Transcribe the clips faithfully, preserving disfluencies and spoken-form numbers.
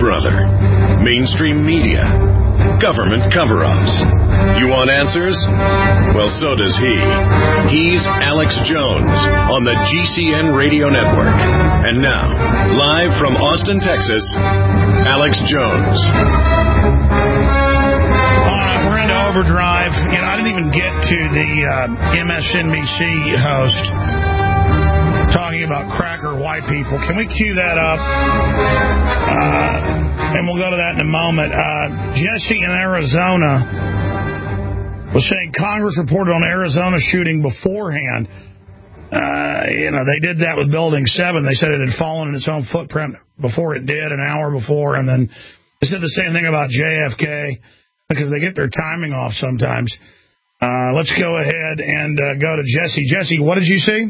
brother. Mainstream media. Government cover-ups. You want answers? Well, so does he. He's Alex Jones on the G C N Radio Network. And now, live from Austin, Texas, Alex Jones. Uh, we're into overdrive. You know, I didn't even get to the uh, M S N B C host talking about cracker white people. Can we cue that up? Uh, and we'll go to that in a moment. Uh, Jesse in Arizona was saying Congress reported on Arizona shooting beforehand. Uh, you know, they did that with Building seven. They said it had fallen in its own footprint before it did, an hour before. And then they said the same thing about J F K because they get their timing off sometimes. Uh, let's go ahead and uh, go to Jesse. Jesse, what did you see?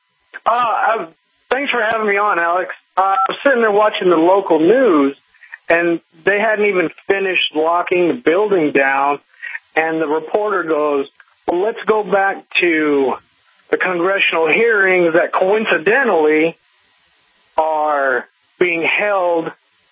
Uh, thanks for having me on, Alex. Uh, I was sitting there watching the local news, and they hadn't even finished locking the building down, and the reporter goes, well, let's go back to the congressional hearings that coincidentally are being held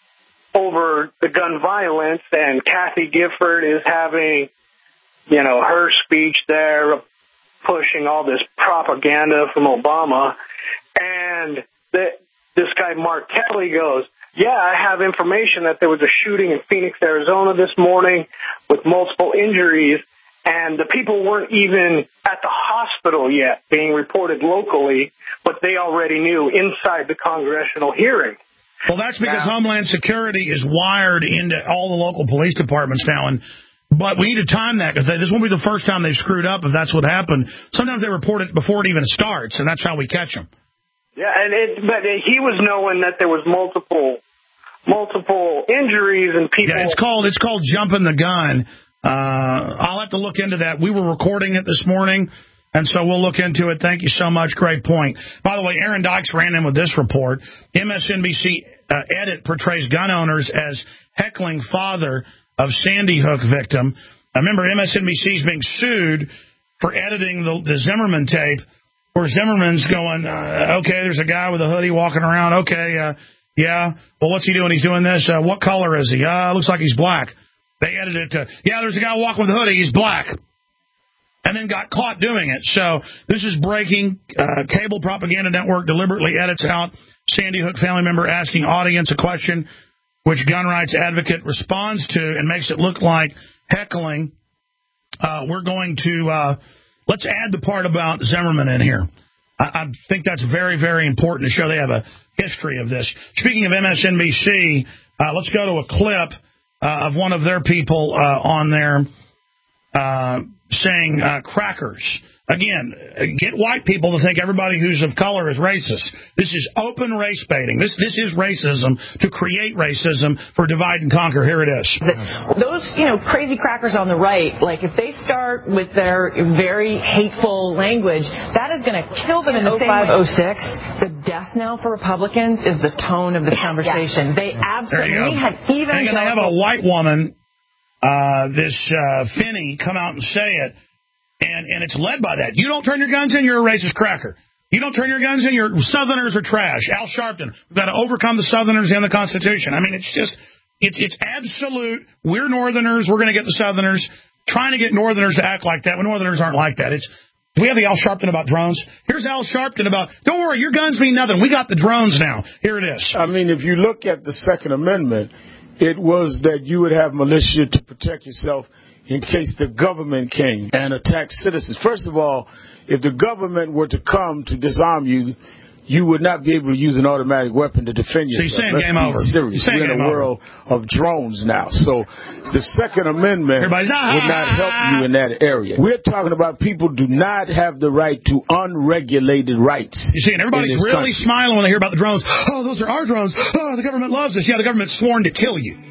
over the gun violence, and Kathy Gifford is having, you know, her speech there, pushing all this propaganda from Obama. And the, this guy, Mark Kelly, goes, yeah, I have information that there was a shooting in Phoenix, Arizona this morning with multiple injuries, and the people weren't even at the hospital yet being reported locally, but they already knew inside the congressional hearing. Well, that's because now, Homeland Security is wired into all the local police departments now, and but we need to time that because this won't be the first time they've screwed up if that's what happened. Sometimes they report it before it even starts, and that's how we catch them. Yeah, and it, but he was knowing that there was multiple multiple injuries and people. Yeah, it's called it's called jumping the gun. Uh, I'll have to look into that. We were recording it this morning, and so we'll look into it. Thank you so much. Great point. By the way, Aaron Dykes ran in with this report. M S N B C uh, edit portrays gun owners as heckling father of Sandy Hook victim. I remember M S N B C's being sued for editing the, the Zimmerman tape, where Zimmerman's going, uh, okay, there's a guy with a hoodie walking around. Okay, uh, yeah. Well, what's he doing? He's doing this. Uh, what color is he? Uh, looks like he's black. They edited it to, yeah, there's a guy walking with a hoodie. He's black. And then got caught doing it. So this is breaking. Uh, cable propaganda network deliberately edits out Sandy Hook family member asking audience a question which gun rights advocate responds to and makes it look like heckling. Uh, we're going to, uh, let's add the part about Zimmerman in here. I, I think that's very, very important to show they have a history of this. Speaking of M S N B C, uh, let's go to a clip uh, of one of their people uh, on there uh, saying uh, crackers. Again, get white people to think everybody who's of color is racist. This is open race baiting. This this is racism to create racism for divide and conquer. Here it is. Those, you know, crazy crackers on the right, like if they start with their very hateful language, that is going to kill them in the same way. oh five oh six, the death knell for Republicans is the tone of this conversation. They absolutely had even. They're going to have a white woman, uh, this uh, Finney, come out and say it. And and it's led by that. You don't turn your guns in, you're a racist cracker. You don't turn your guns in, your Southerners are trash. Al Sharpton, we've got to overcome the Southerners and the Constitution. I mean, it's just, it's it's absolute. We're Northerners, we're going to get the Southerners. Trying to get Northerners to act like that when Northerners aren't like that. It's, do we have the Al Sharpton about drones? Here's Al Sharpton about, don't worry, your guns mean nothing. We got the drones now. Here it is. I mean, if you look at the Second Amendment, it was that you would have militia to protect yourself in case the government came and attacked citizens. First of all, if the government were to come to disarm you, you would not be able to use an automatic weapon to defend yourself. So you're saying Let's game be over. serious. We're in a world over. of drones now. So the Second Amendment Everybody's, ah, would not help you in that area. We're talking about people do not have the right to unregulated rights. You see, and everybody's really country. smiling when they hear about the drones. Oh, those are our drones. Oh, the government loves us. Yeah, the government's sworn to kill you.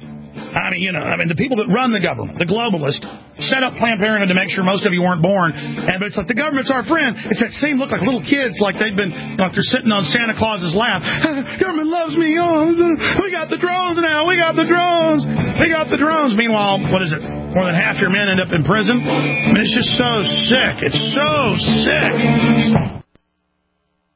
I mean, you know, I mean, the people that run the government, the globalists, set up Planned Parenthood to make sure most of you weren't born. And but it's like the government's our friend. It's that same look like little kids, like they've been, like they're sitting on Santa Claus's lap. Government loves me. Oh, we got the drones now. We got the drones. We got the drones. Meanwhile, what is it? More than half your men end up in prison. I mean, it's just so sick. It's so sick. Hello.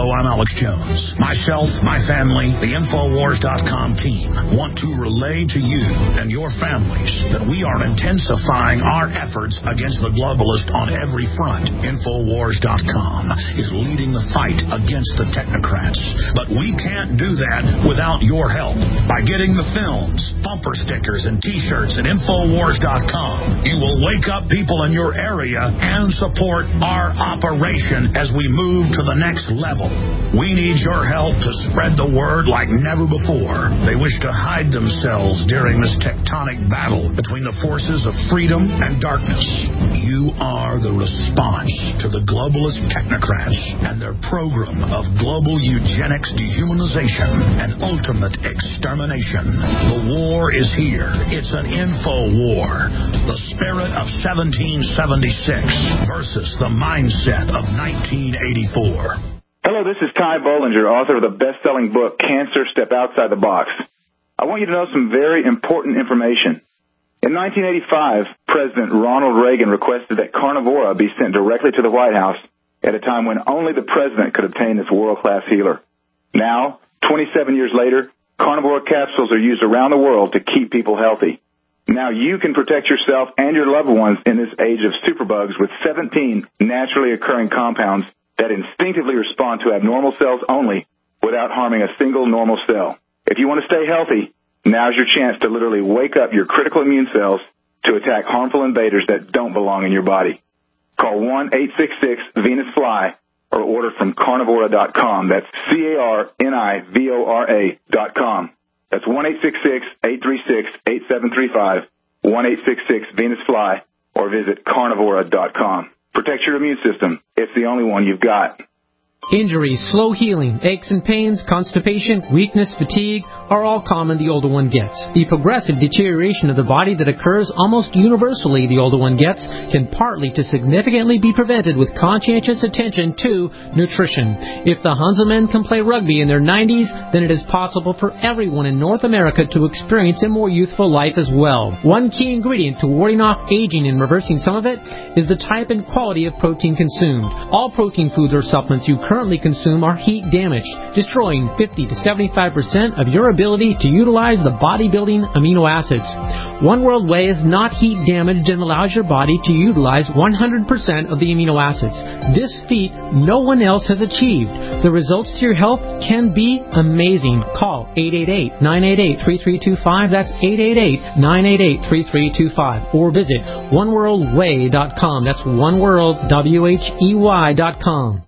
Hello, I'm Alex Jones. Myself, my family, the Infowars dot com team want to relay to you and your families that we are intensifying our efforts against the globalist on every front. Infowars dot com is leading the fight against the technocrats. But we can't do that without your help. By getting the films, bumper stickers, and T-shirts at Infowars dot com, you will wake up people in your area and support our operation as we move to the next level. We need your help to spread the word like never before. They wish to hide themselves during this tectonic battle between the forces of freedom and darkness. You are the response to the globalist technocrats and their program of global eugenics, dehumanization, and ultimate extermination. The war is here. It's an info war. The spirit of seventeen seventy-six versus the mindset of nineteen eighty-four. Hello, this is Ty Bollinger, author of the best-selling book, Cancer, Step Outside the Box. I want you to know some very important information. In nineteen eighty-five, President Ronald Reagan requested that Carnivora be sent directly to the White House at a time when only the president could obtain this world-class healer. Now, twenty-seven years later, Carnivora capsules are used around the world to keep people healthy. Now you can protect yourself and your loved ones in this age of superbugs with seventeen naturally occurring compounds that instinctively respond to abnormal cells only without harming a single normal cell. If you want to stay healthy, now's your chance to literally wake up your critical immune cells to attack harmful invaders that don't belong in your body. Call one eight six six Venus Fly or order from carnivora dot com. That's C A R N I V O R A dot com. That's one eight six six, eight three six, eight seven three five, one eight six six Venus Fly, or visit carnivora dot com. Protect your immune system. It's the only one you've got. Injuries, slow healing, aches and pains, constipation, weakness, fatigue are all common the older one gets. The progressive deterioration of the body that occurs almost universally the older one gets can partly to significantly be prevented with conscientious attention to nutrition. If the Hanselmen can play rugby in their nineties, then it is possible for everyone in North America to experience a more youthful life as well. One key ingredient to warding off aging and reversing some of it is the type and quality of protein consumed. All protein foods or supplements you currently consume are heat damaged, destroying fifty to seventy-five percent of your ability to utilize the bodybuilding amino acids. One World Whey is not heat damaged and allows your body to utilize one hundred percent of the amino acids. This feat no one else has achieved. The results to your health can be amazing. Call eight eight eight, nine eight eight, three three two five. That's eight eight eight, nine eight eight, three three two five. Or visit one world whey dot com. That's oneworld, W H E Y dot com.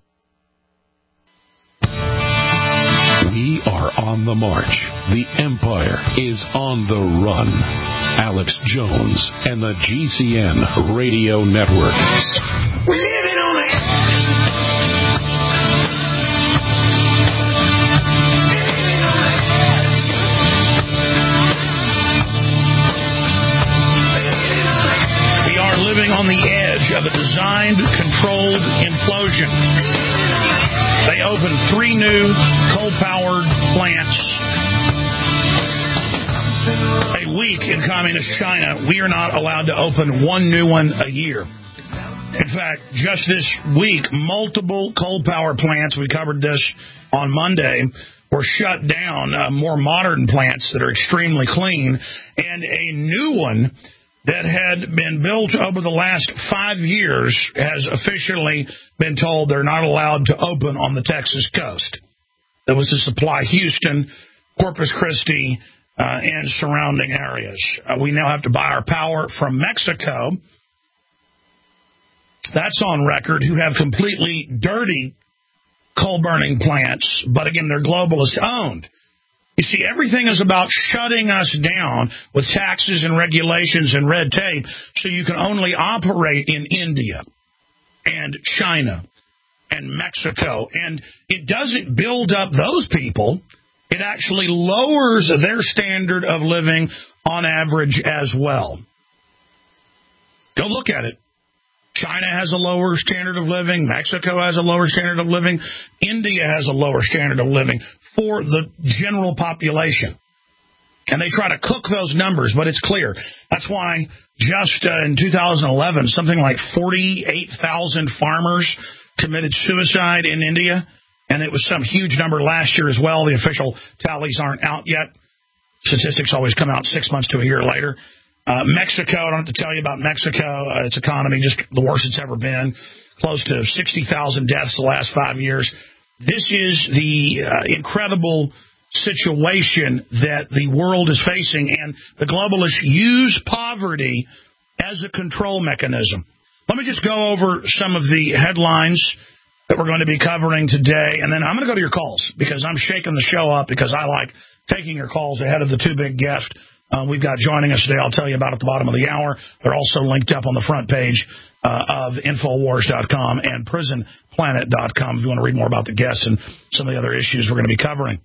We are on the march. The empire is on the run. Alex Jones and the G C N Radio Network. We're living on the edge. We are living on the edge of a designed, controlled implosion. They opened three new coal-powered plants. A week in communist China, we are not allowed to open one new one a year. In fact, just this week, multiple coal power plants, we covered this on Monday, were shut down, uh, more modern plants that are extremely clean, and a new one that had been built over the last five years has officially been told they're not allowed to open on the Texas coast. That was to supply Houston, Corpus Christi, uh, and surrounding areas. Uh, we now have to buy our power from Mexico. That's on record, who have completely dirty coal-burning plants, but again, they're globalist owned. You see, everything is about shutting us down with taxes and regulations and red tape so you can only operate in India and China and Mexico. And it doesn't build up those people. It actually lowers their standard of living on average as well. Go look at it. China has a lower standard of living. Mexico has a lower standard of living. India has a lower standard of living for the general population. And they try to cook those numbers, but it's clear. That's why just uh, in two thousand eleven, something like forty-eight thousand farmers committed suicide in India. and it was some huge number last year as well. The official tallies aren't out yet. Statistics always come out six months to a year later. Uh, Mexico, I don't have to tell you about Mexico. Uh, its economy, just the worst it's ever been. Close to sixty thousand deaths the last five years. This is the uh, incredible situation that the world is facing, and the globalists use poverty as a control mechanism. Let me just go over some of the headlines that we're going to be covering today, and then I'm going to go to your calls because I'm shaking the show up because I like taking your calls ahead of the two big guests uh, we've got joining us today. I'll tell you about at the bottom of the hour. They're also linked up on the front page uh, of Infowars dot com and Prison Planet dot com if you want to read more about the guests and some of the other issues we're going to be covering.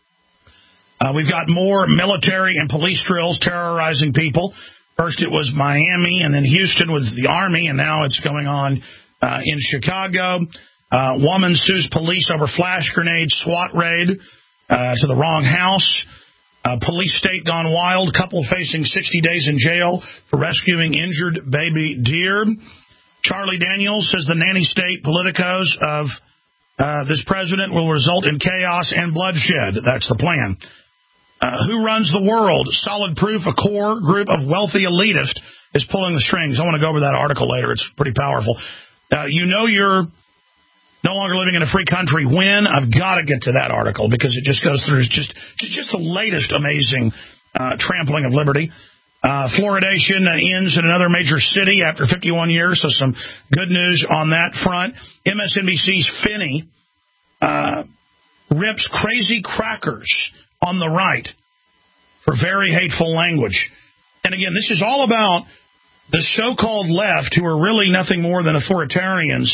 Uh, we've got more military and police drills terrorizing people. First it was Miami and then Houston with the Army, and now it's going on uh, in Chicago. Uh, woman sues police over flash grenade SWAT raid uh, to the wrong house. Uh, police state gone wild. Couple facing sixty days in jail for rescuing injured baby deer. Charlie Daniels says the nanny state politicos of uh, this president will result in chaos and bloodshed. That's the plan. Uh, who runs the world? Solid proof a core group of wealthy elitists is pulling the strings. I want to go over that article later. It's pretty powerful. Uh, you know you're no longer living in a free country when? I've got to get to that article because it just goes through just, just the latest amazing uh, trampling of liberty. Uh, fluoridation ends in another major city after fifty-one years, so some good news on that front. M S N B C's Finney uh, rips crazy crackers on the right for very hateful language. And again, this is all about the so-called left, who are really nothing more than authoritarians,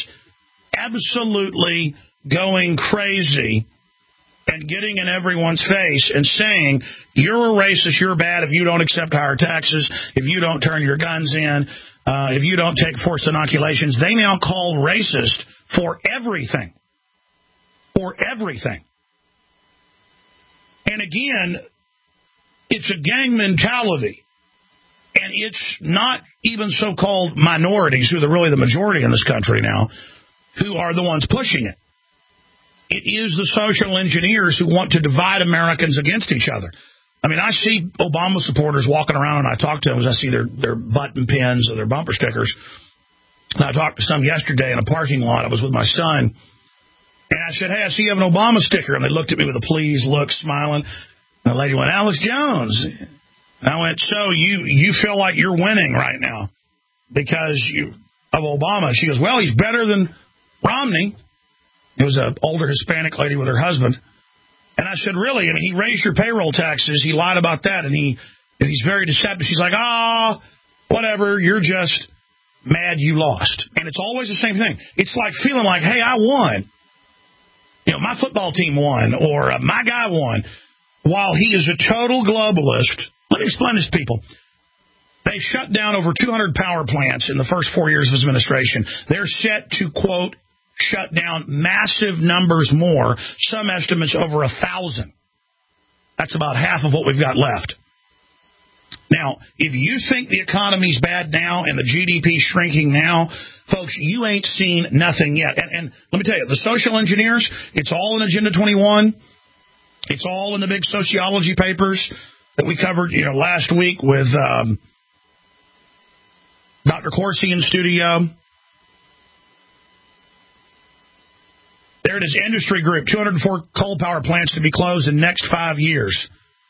absolutely going crazy and getting in everyone's face and saying, you're a racist, you're bad if you don't accept higher taxes, if you don't turn your guns in, uh, if you don't take forced inoculations. They now call racist for everything. For everything. And again, it's a gang mentality. And it's not even so-called minorities, who are really the majority in this country now, who are the ones pushing it. It is the social engineers who want to divide Americans against each other. I mean, I see Obama supporters walking around, and I talk to them as I see their, their button pins or their bumper stickers. And I talked to some yesterday in a parking lot. I was with my son. And I said, hey, I see you have an Obama sticker. And they looked at me with a pleased look, smiling. And the lady went, Alex Jones. And I went, so you, you feel like you're winning right now because you of Obama? She goes, well, he's better than Romney. It was an older Hispanic lady with her husband. And I said, really? I mean, he raised your payroll taxes. He lied about that. And he and he's very deceptive. She's like, ah, oh, whatever. You're just mad you lost. And it's always the same thing. It's like feeling like, hey, I won. You know, my football team won, or uh, my guy won, while he is a total globalist. Let me explain this to people. They shut down over two hundred power plants in the first four years of his administration. They're set to, quote, shut down massive numbers more, some estimates over a thousand. That's about half of what we've got left. Now, if you think the economy's bad now and the G D P shrinking now, folks, you ain't seen nothing yet. And, and let me tell you, the social engineers, it's all in Agenda twenty-one. It's all in the big sociology papers that we covered, you know, last week with um, Doctor Corsi in studio. There it is, industry group, two hundred four coal power plants to be closed in the next five years.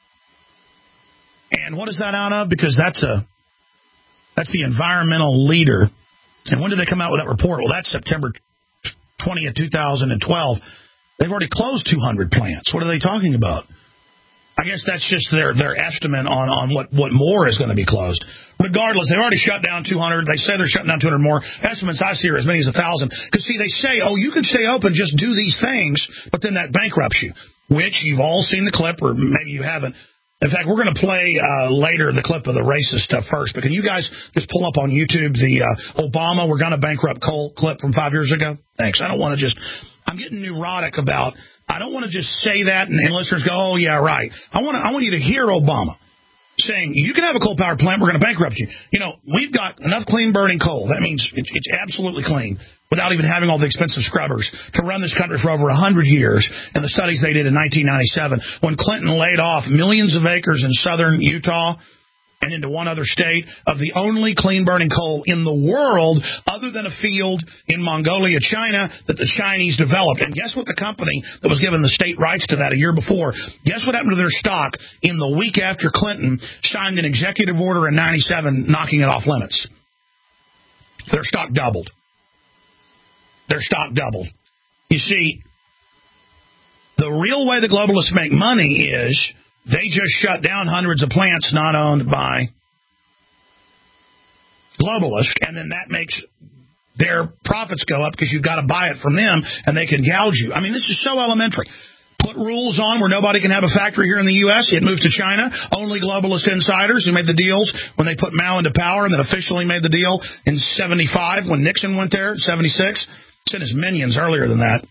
And what is that out of? Because that's a that's the environmental leader. And when did they come out with that report? Well, that's September twentieth, two thousand twelve. They've already closed two hundred plants. What are they talking about? I guess that's just their, their estimate on, on what, what more is going to be closed. Regardless, they've already shut down two hundred. They say they're shutting down two hundred more. Estimates I see are as many as one thousand. Because, see, they say, oh, you can stay open, just do these things, but then that bankrupts you, which you've all seen the clip, or maybe you haven't. In fact, we're going to play uh, later the clip of the racist stuff first. But can you guys just pull up on YouTube the uh, Obama, we're going to bankrupt coal clip from five years ago? Thanks. I don't want to just, I'm getting neurotic about, I don't want to just say that and, and listeners go, oh, yeah, right. I want to, I want you to hear Obama saying, you can have a coal power plant, we're going to bankrupt you. You know, we've got enough clean burning coal. That means it's, it's absolutely clean without even having all the expensive scrubbers to run this country for over one hundred years. And the studies they did in nineteen ninety-seven, when Clinton laid off millions of acres in southern Utah and into one other state of the only clean-burning coal in the world other than a field in Mongolia, China, that the Chinese developed. And guess what the company that was given the state rights to that a year before, guess what happened to their stock in the week after Clinton signed an executive order in ninety-seven knocking it off limits? Their stock doubled. Their stock doubled. You see, the real way the globalists make money is they just shut down hundreds of plants not owned by globalists, and then that makes their profits go up because you've got to buy it from them, and they can gouge you. I mean, this is so elementary. Put rules on where nobody can have a factory here in the U S It moved to China. Only globalist insiders who made the deals when they put Mao into power, and then officially made the deal in seventy-five when Nixon went there, seventy-six. Sent his minions earlier than that.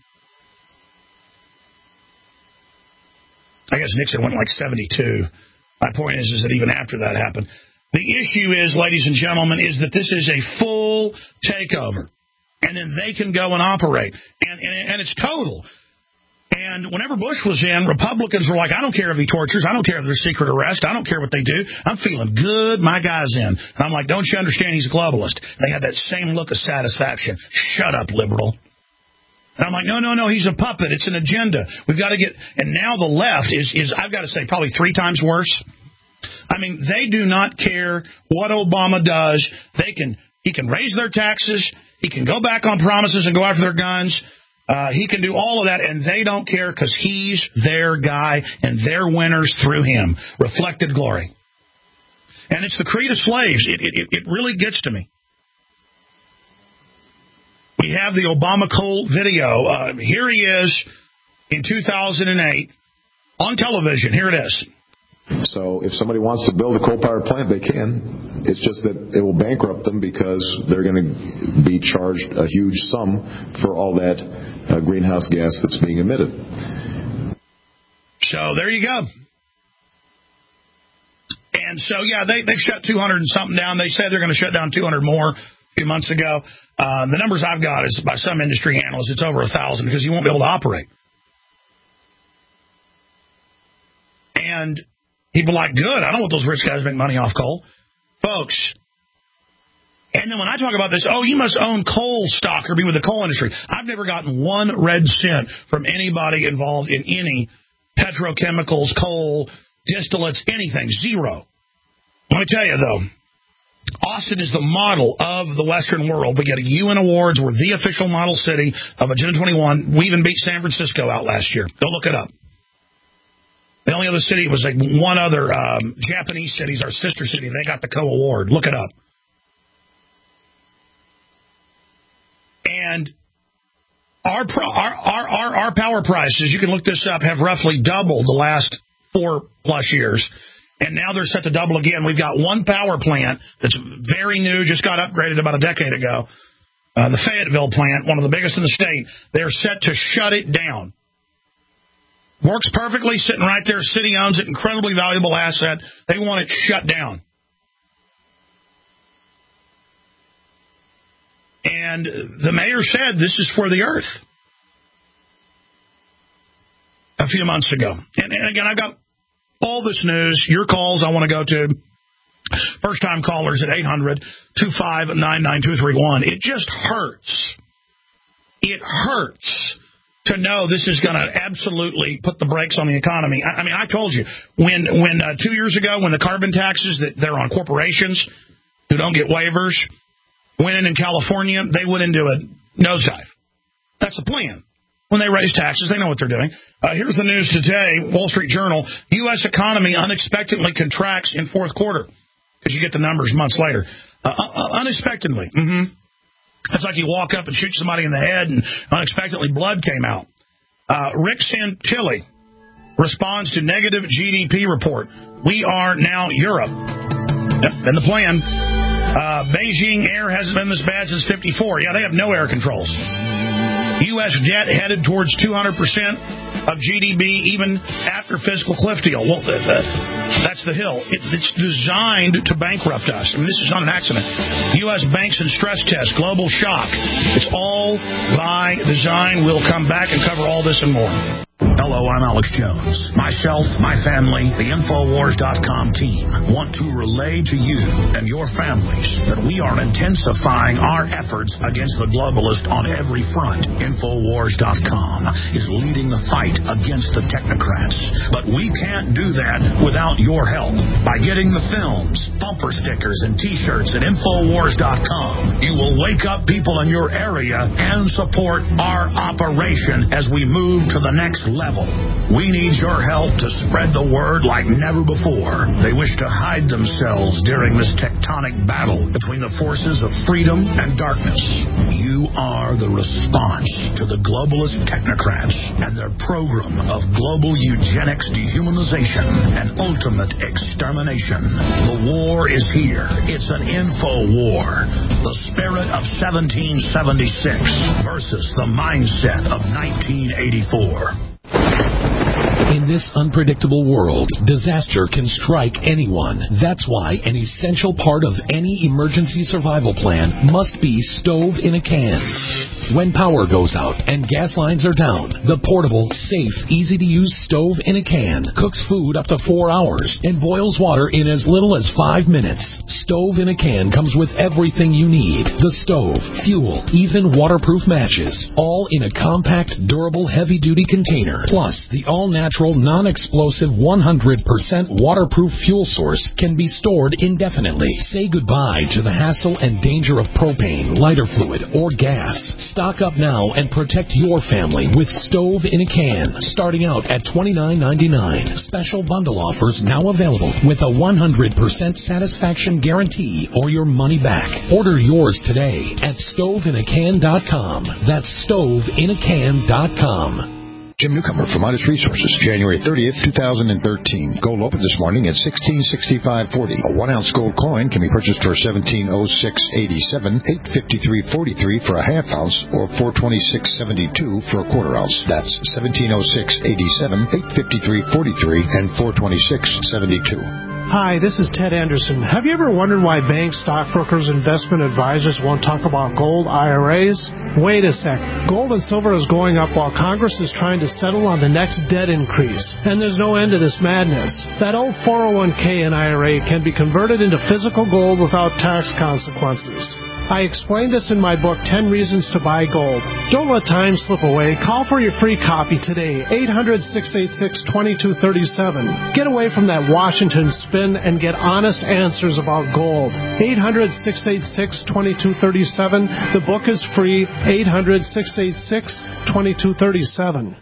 I guess Nixon went like seventy-two. My point is, is that even after that happened. The issue is, ladies and gentlemen, is that this is a full takeover. And then they can go and operate. And, and, and it's total. And whenever Bush was in, Republicans were like, I don't care if he tortures. I don't care if there's secret arrest. I don't care what they do. I'm feeling good. My guy's in. And I'm like, don't you understand he's a globalist? They had that same look of satisfaction. Shut up, liberal. And I'm like, no, no, no, he's a puppet. It's an agenda. We've got to get... And now the left is, is I've got to say, probably three times worse. I mean, they do not care what Obama does. They can, he can raise their taxes. He can go back on promises and go after their guns. Uh, he can do all of that, and they don't care because he's their guy, and they're winners through him. Reflected glory. And it's the creed of slaves. It, it, it really gets to me. We have the Obama coal video. Uh, here he is in two thousand eight on television. Here it is. So if somebody wants to build a coal-powered plant, they can. It's just that it will bankrupt them because they're going to be charged a huge sum for all that uh, greenhouse gas that's being emitted. So there you go. And so, yeah, they, they've shut two hundred and something down. They say they're going to shut down two hundred more a few months ago. Uh, the numbers I've got is by some industry analysts, it's over one thousand because you won't be able to operate. And people are like, good, I don't want those rich guys to make money off coal. Folks, and then when I talk about this, oh, you must own coal stock or be with the coal industry. I've never gotten one red cent from anybody involved in any petrochemicals, coal, distillates, anything. Zero. Let me tell you, though, Austin is the model of the Western world. We get a U N Awards. We're the official model city of Agenda twenty-one. We even beat San Francisco out last year. Go look it up. The only other city was like one other um, Japanese city's our sister city. They got the co-award. Look it up. And our, pro- our our our our power prices, you can look this up, have roughly doubled the last four plus years. And now they're set to double again. We've got one power plant that's very new, just got upgraded about a decade ago. Uh, the Fayetteville plant, one of the biggest in the state. They're set to shut it down. Works perfectly, sitting right there. City owns it, incredibly valuable asset. They want it shut down. And the mayor said this is for the earth a few months ago. And, and again, I've got all this news, your calls I want to go to. First-time callers at eight hundred, two five nine, nine two three one. It just hurts. It hurts to know this is going to absolutely put the brakes on the economy. I, I mean, I told you, when when uh, two years ago, when the carbon taxes that they're on corporations who don't get waivers went in in California, they went into a nosedive. That's the plan. When they raise taxes, they know what they're doing. Uh, here's the news today, Wall Street Journal. U S economy unexpectedly contracts in fourth quarter. Because you get the numbers months later. Uh, uh, unexpectedly. Mm-hmm. It's like you walk up and shoot somebody in the head and unexpectedly blood came out. Uh, Rick Santilli responds to negative G D P report. We are now Europe. Yep, been the plan. Uh, Beijing air hasn't been this bad since fifty-four. Yeah, they have no air controls. U S debt headed towards two hundred percent. of G D P even after fiscal cliff deal. Well, the, the, that's the hill. It, it's designed to bankrupt us. I mean, this is not an accident. U S banks and stress test, global shock. It's all by design. We'll come back and cover all this and more. Hello, I'm Alex Jones. Myself, my family, the Infowars dot com team want to relay to you and your families that we are intensifying our efforts against the globalists on every front. Infowars dot com is leading the fight against the technocrats. But we can't do that without your help. By getting the films, bumper stickers, and T-shirts at Infowars dot com, you will wake up people in your area and support our operation as we move to the next level. We need your help to spread the word like never before. They wish to hide themselves during this tectonic battle between the forces of freedom and darkness. You are the response to the globalist technocrats and their program of global eugenics, dehumanization, and ultimate extermination. The war is here. It's an info war. The spirit of seventeen seventy-six versus the mindset of nineteen eighty-four. In this unpredictable world, disaster can strike anyone. That's why an essential part of any emergency survival plan must be stove in a can. When power goes out and gas lines are down, the portable, safe, easy-to-use stove in a can cooks food up to four hours and boils water in as little as five minutes. Stove in a can comes with everything you need. The stove, fuel, even waterproof matches, all in a compact, durable, heavy-duty container. Plus, the all-natural, non-explosive, one hundred percent waterproof fuel source can be stored indefinitely. Say goodbye to the hassle and danger of propane, lighter fluid, or gas. Stock up now and protect your family with stove in a can, starting out at twenty-nine ninety-nine. Special bundle offers now available with a one hundred percent satisfaction guarantee or your money back. Order yours today at stove in a can dot com. That's stove in a can dot com. Jim Newcomer from Modest Resources, January thirtieth, two thousand thirteen. Gold opened this morning at sixteen sixty-five forty. A one-ounce gold coin can be purchased for seventeen oh six eighty-seven, eight fifty-three forty-three for a half ounce, or four twenty-six seventy-two for a quarter ounce. That's seventeen oh six eighty-seven, eight fifty-three forty-three, and four twenty-six seventy-two. Hi, this is Ted Anderson. Have you ever wondered why banks, stockbrokers, investment advisors won't talk about gold I R As? Wait a sec. Gold and silver is going up while Congress is trying to settle on the next debt increase. And there's no end to this madness. That old four oh one k and I R A can be converted into physical gold without tax consequences. I explained this in my book, ten Reasons to Buy Gold. Don't let time slip away. Call for your free copy today, eight hundred, six eight six, two two three seven. Get away from that Washington spin and get honest answers about gold. eight hundred, six eight six, two two three seven. The book is free, eight hundred, six eight six, two two three seven.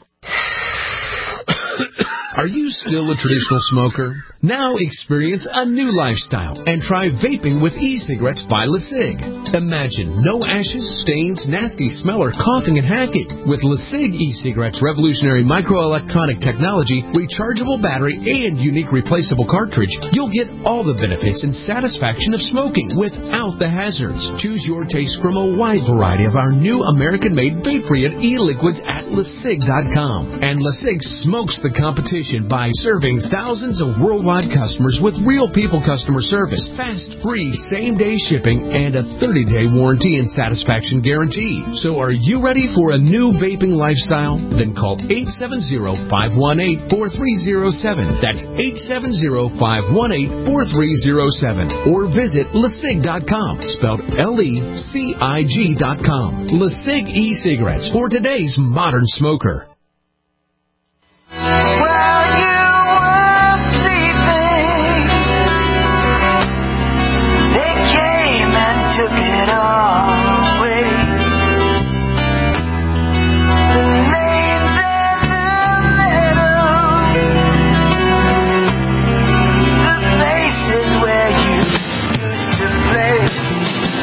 Are you still a traditional smoker? Now experience a new lifestyle and try vaping with e-cigarettes by LeSig. Imagine no ashes, stains, nasty smell, or coughing and hacking. With LeSig e-cigarettes' revolutionary microelectronic technology, rechargeable battery, and unique replaceable cartridge, you'll get all the benefits and satisfaction of smoking without the hazards. Choose your taste from a wide variety of our new American-made vape-free e-liquids at LeSig dot com. And LeSig smokes the competition by serving thousands of worldwide customers with real people customer service, fast, free, same-day shipping, and a thirty-day warranty and satisfaction guarantee. So are you ready for a new vaping lifestyle? Then call eight seven zero, five one eight, four three zero seven. That's eight seven zero, five one eight, four three zero seven. Or visit LeSig dot com, spelled L E C I G dot com. LeSig e-cigarettes for today's modern smoker.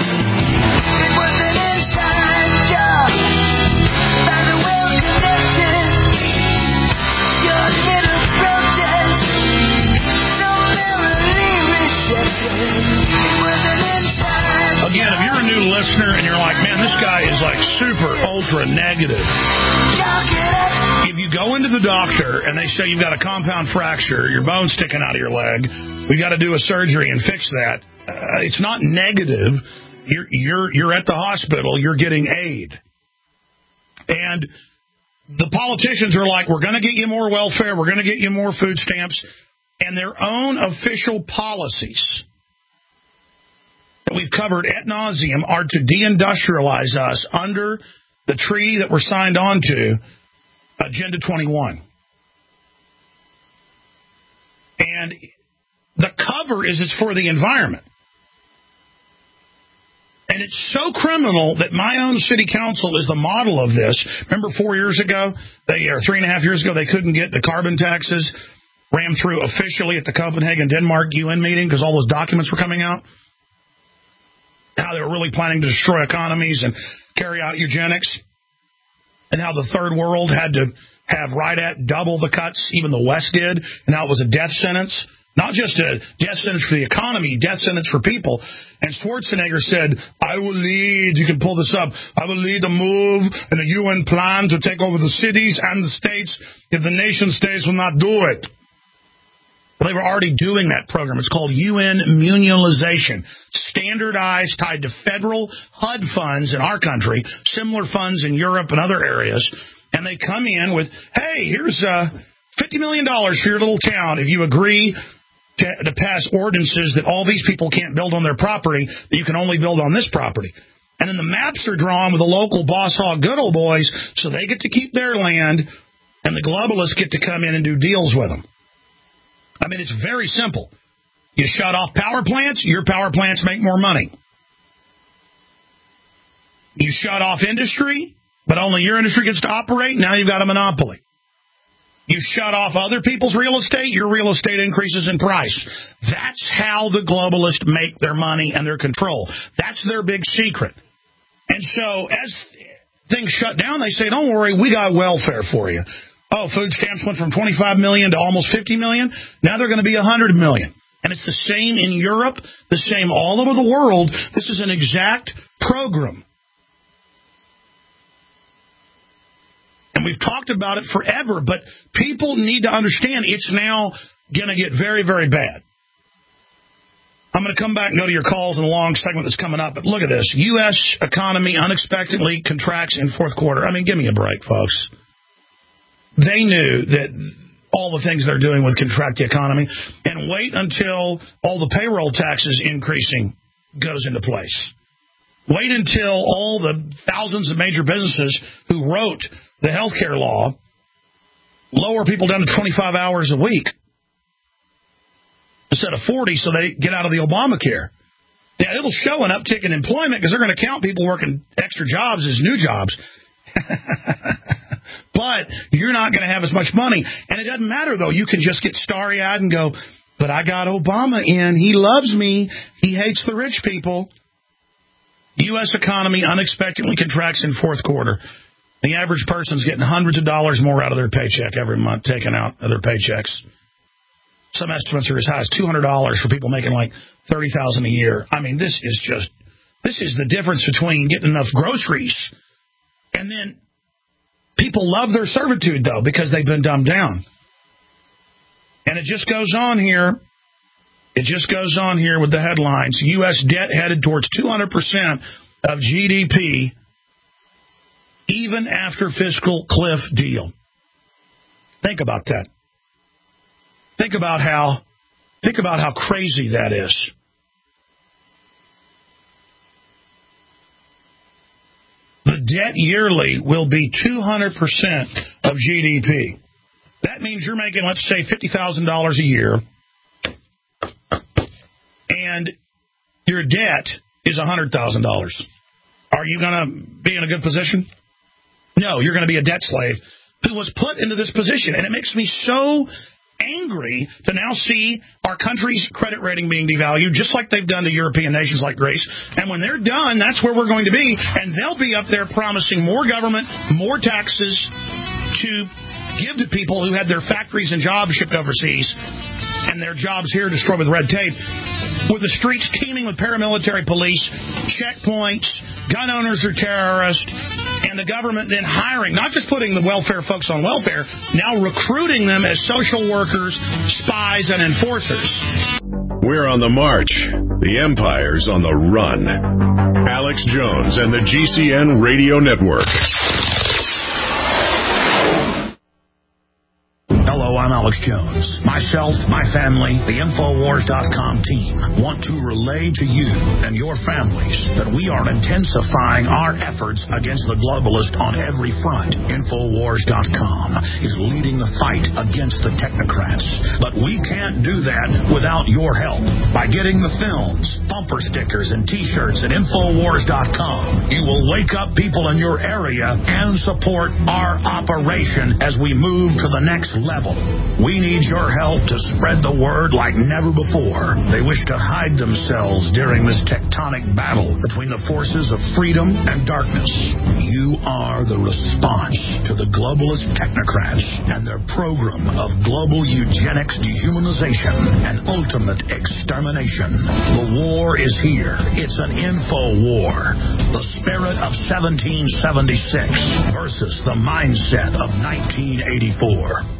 It was an inside job by the well-connected. the doctor and they say you've got a compound fracture, your bone's sticking out of your leg, we got to do a surgery and fix that. Uh, it's not negative. You're, you're, you're at the hospital. You're getting aid. And the politicians are like, we're going to get you more welfare. We're going to get you more food stamps. And their own official policies that we've covered ad nauseum are to deindustrialize us under the treaty that we're signed on to, Agenda twenty-one. And the cover is it's for the environment. And it's so criminal that my own city council is the model of this. Remember four years ago, they or three and a half years ago, they couldn't get the carbon taxes rammed through officially at the Copenhagen, Denmark U N meeting because all those documents were coming out. How they were really planning to destroy economies and carry out eugenics. And how the third world had to have right at double the cuts even the West did. And how it was a death sentence. Not just a death sentence for the economy, death sentence for people. And Schwarzenegger said, I will lead, you can pull this up, I will lead a move and a U N plan to take over the cities and the states if the nation states will not do it. Well, they were already doing that program. It's called U N munionization. Standardized, tied to federal H U D funds in our country, similar funds in Europe and other areas. And they come in with, hey, here's uh, fifty million dollars for your little town if you agree to, to pass ordinances that all these people can't build on their property, that you can only build on this property. And then the maps are drawn with the local boss hog good old boys, so they get to keep their land, and the globalists get to come in and do deals with them. I mean, it's very simple. You shut off power plants, your power plants make more money. You shut off industry, but only your industry gets to operate, now you've got a monopoly. You shut off other people's real estate, your real estate increases in price. That's how the globalists make their money and their control. That's their big secret. And so as things shut down, they say, don't worry, we got welfare for you. Oh, food stamps went from twenty-five million to almost fifty million. Now they're going to be one hundred million. And it's the same in Europe, the same all over the world. This is an exact program. And we've talked about it forever, but people need to understand it's now going to get very, very bad. I'm going to come back and go to your calls in a long segment that's coming up, but look at this. U S economy unexpectedly contracts in fourth quarter. I mean, give me a break, folks. They knew that all the things they're doing would contract the economy, and wait until all the payroll taxes increasing goes into place. Wait until all the thousands of major businesses who wrote the health care law lower people down to twenty-five hours a week instead of forty so they get out of the Obamacare. Yeah, it'll show an uptick in employment because they're going to count people working extra jobs as new jobs. But you're not going to have as much money. And it doesn't matter, though. You can just get starry-eyed and go, but I got Obama in. He loves me. He hates the rich people. U S economy unexpectedly contracts in fourth quarter. The average person's getting hundreds of dollars more out of their paycheck every month, taken out of their paychecks. Some estimates are as high as two hundred dollars for people making like thirty thousand dollars a year. I mean, this is just, this is the difference between getting enough groceries and then people love their servitude, though, because they've been dumbed down. And it just goes on here. It just goes on here with the headlines. U S debt headed towards two hundred percent of G D P, even after fiscal cliff deal. Think about that. Think about how, think about how crazy that is. The debt yearly will be two hundred percent of G D P. That means you're making, let's say, fifty thousand dollars a year, and your debt is one hundred thousand dollars. Are you going to be in a good position? No, you're going to be a debt slave who was put into this position. And it makes me so angry to now see our country's credit rating being devalued, just like they've done to European nations like Greece. And when they're done, that's where we're going to be. And they'll be up there promising more government, more taxes to give to people who had their factories and jobs shipped overseas and their jobs here destroyed with red tape, with the streets teeming with paramilitary police, checkpoints, gun owners are terrorists, and And the government then hiring, not just putting the welfare folks on welfare, now recruiting them as social workers, spies, and enforcers. We're on the march. The Empire's on the run. Alex Jones and the G C N Radio Network. Hello, I'm Alex Jones. Myself, my family, the Infowars dot com team want to relay to you and your families that we are intensifying our efforts against the globalist on every front. Infowars dot com is leading the fight against the technocrats. But we can't do that without your help. By getting the films, bumper stickers, and T-shirts at Infowars dot com, you will wake up people in your area and support our operation as we move to the next level. We need your help to spread the word like never before. They wish to hide themselves during this tectonic battle between the forces of freedom and darkness. You are the response to the globalist technocrats and their program of global eugenics, dehumanization, and ultimate extermination. The war is here. It's an info war. The spirit of seventeen seventy-six versus the mindset of nineteen eighty-four.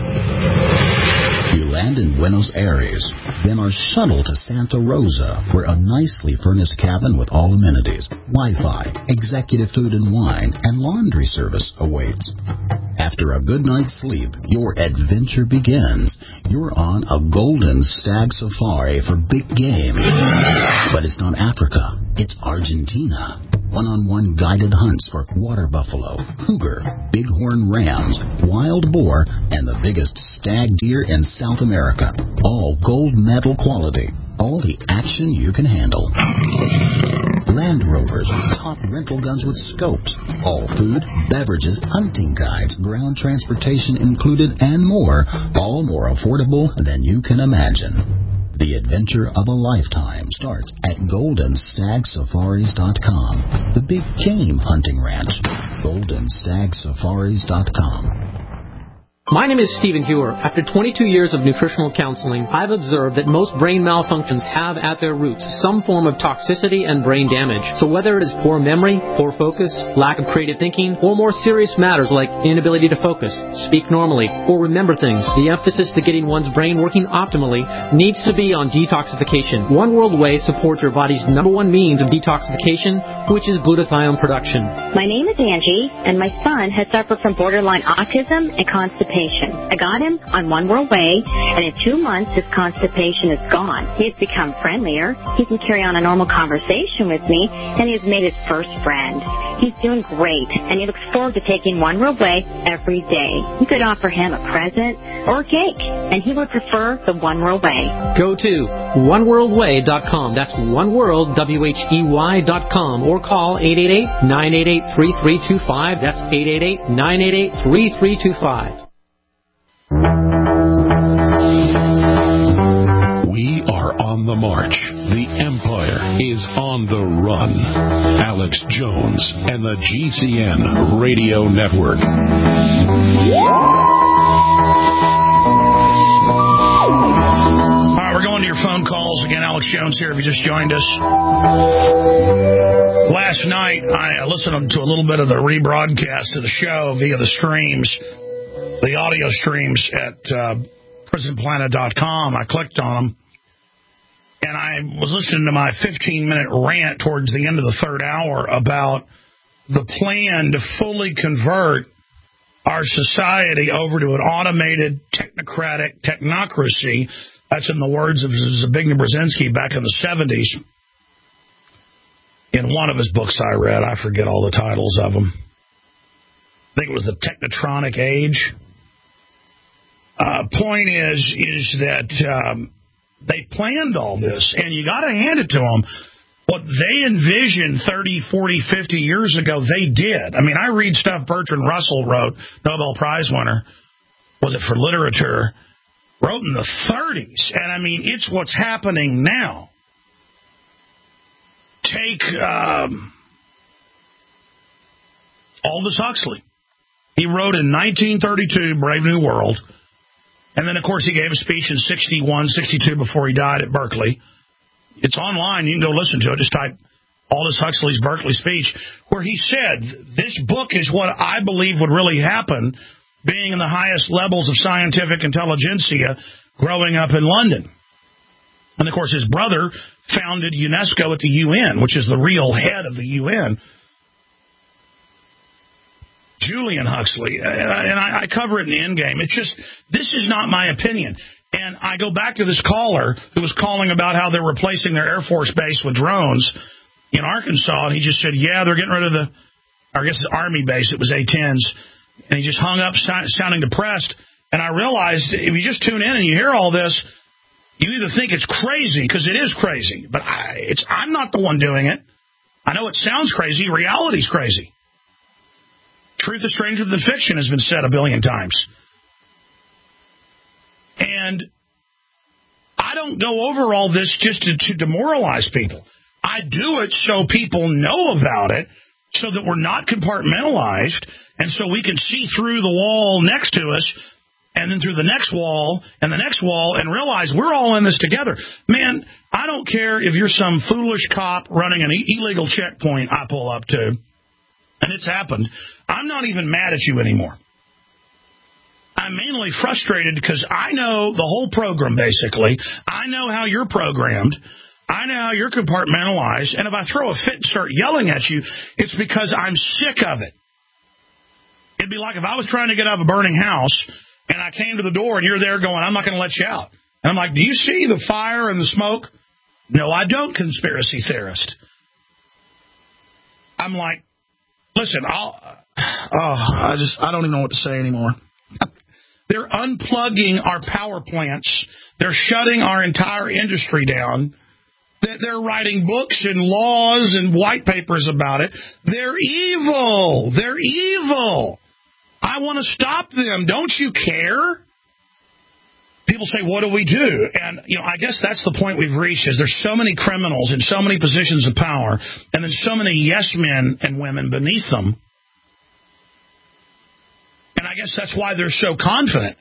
You land in Buenos Aires, then are shuttled to Santa Rosa, where a nicely furnished cabin with all amenities, Wi-Fi, executive food and wine, and laundry service awaits. After a good night's sleep, your adventure begins. You're on a golden stag safari for big game. But it's not Africa, it's Argentina. One-on-one guided hunts for water buffalo, cougar, bighorn rams, wild boar, and the biggest stag deer in South America. All gold medal quality. All the action you can handle. Land Rovers, top rental guns with scopes. All food, beverages, hunting guides, ground transportation included, and more. All more affordable than you can imagine. The adventure of a lifetime starts at golden stag safaris dot com. The big game hunting ranch. golden stag safaris dot com. My name is Stephen Hewer. After twenty-two years of nutritional counseling, I've observed that most brain malfunctions have at their roots some form of toxicity and brain damage. So whether it is poor memory, poor focus, lack of creative thinking, or more serious matters like inability to focus, speak normally, or remember things, the emphasis to getting one's brain working optimally needs to be on detoxification. One World Whey supports your body's number one means of detoxification, which is glutathione production. My name is Angie, and my son has suffered from borderline autism and constipation. I got him on One World Whey, and in two months his constipation is gone. He has become friendlier. He can carry on a normal conversation with me, and he has made his first friend. He's doing great, and he looks forward to taking One World Whey every day. You could offer him a present or a cake, and he would prefer the One World Whey. Go to one world way dot com. That's one world, W H E Y dot com, or call eight eight eight, nine eight eight, three three two five. That's eight eight eight, nine eight eight, three three two five. We are on the march. The Empire is on the run. Alex Jones and the G C N Radio Network. All right, we're going to your phone calls. Again, Alex Jones here if you just joined us. Last night, I listened to a little bit of the rebroadcast of the show via the streams. The audio streams at uh, prison planet dot com. I clicked on them, and I was listening to my fifteen-minute rant towards the end of the third hour about the plan to fully convert our society over to an automated, technocratic technocracy. That's in the words of Zbigniew Brzezinski back in the seventies. In one of his books I read, I forget all the titles of them. I think it was The Technotronic Age. Uh, point is, is that um, they planned all this, and you got to hand it to them. What they envisioned thirty, forty, fifty years ago, they did. I mean, I read stuff Bertrand Russell wrote, Nobel Prize winner, was it for literature, wrote in the thirties. And, I mean, it's what's happening now. Take um, Aldous Huxley. He wrote in nineteen thirty-two, Brave New World. And then, of course, he gave a speech in sixty-one, sixty-two before he died at Berkeley. It's online. You can go listen to it. Just type Aldous Huxley's Berkeley speech, where he said, this book is what I believe would really happen, being in the highest levels of scientific intelligentsia growing up in London. And, of course, his brother founded UNESCO at the U N, which is the real head of the U N. Julian Huxley, and I, I cover it in Endgame. It's just, this is not my opinion. And I go back to this caller who was calling about how they're replacing their Air Force base with drones in Arkansas, and he just said, yeah, they're getting rid of the, I guess the Army base. It was A tens. And he just hung up sounding depressed. And I realized if you just tune in and you hear all this, you either think it's crazy, because it is crazy, but I, it's, I'm not the one doing it. I know it sounds crazy. Reality's crazy. Truth is stranger than fiction has been said a billion times. And I don't go over all this just to, to demoralize people. I do it so people know about it, so that we're not compartmentalized, and so we can see through the wall next to us, and then through the next wall, and the next wall, and realize we're all in this together. Man, I don't care if you're some foolish cop running an illegal checkpoint I pull up to, and it's happened. I'm not even mad at you anymore. I'm mainly frustrated because I know the whole program, basically. I know how you're programmed. I know how you're compartmentalized. And if I throw a fit and start yelling at you, it's because I'm sick of it. It'd be like if I was trying to get out of a burning house, and I came to the door, and you're there going, I'm not going to let you out. And I'm like, do you see the fire and the smoke? No, I don't, conspiracy theorist. I'm like, listen, I'll, oh, I just, I don't even know what to say anymore. They're unplugging our power plants. They're shutting our entire industry down. They're writing books and laws and white papers about it. They're evil. They're evil. I want to stop them. Don't you care? People say, what do we do? And, you know, I guess that's the point we've reached, is there's so many criminals in so many positions of power, and then so many yes men and women beneath them. And I guess that's why they're so confident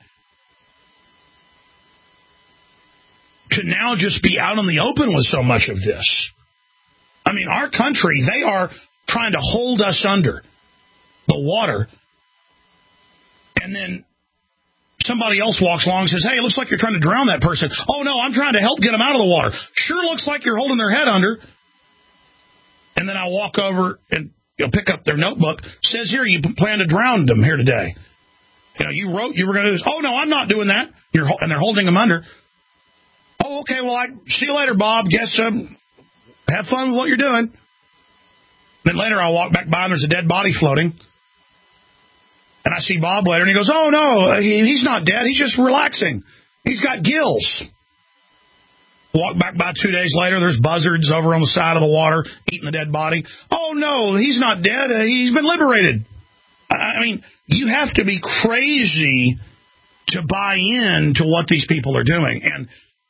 to now just be out in the open with so much of this. I mean, our country, they are trying to hold us under the water, and then somebody else walks along and says, hey, it looks like you're trying to drown that person. Oh, no, I'm trying to help get them out of the water. Sure looks like you're holding their head under. And then I walk over and you know, pick up their notebook. Says here, you plan to drown them here today. You know, you wrote you were going to do this. Oh, no, I'm not doing that. You're And they're holding them under. Oh, okay, well, I see you later, Bob. Guess um, have fun with what you're doing. Then later I walk back by and there's a dead body floating. And I see Bob later, and he goes, oh, no, he, he's not dead. He's just relaxing. He's got gills. Walk back by two days later, there's buzzards over on the side of the water eating the dead body. Oh, no, he's not dead. Uh, he's been liberated. I mean, you have to be crazy to buy in to what these people are doing. And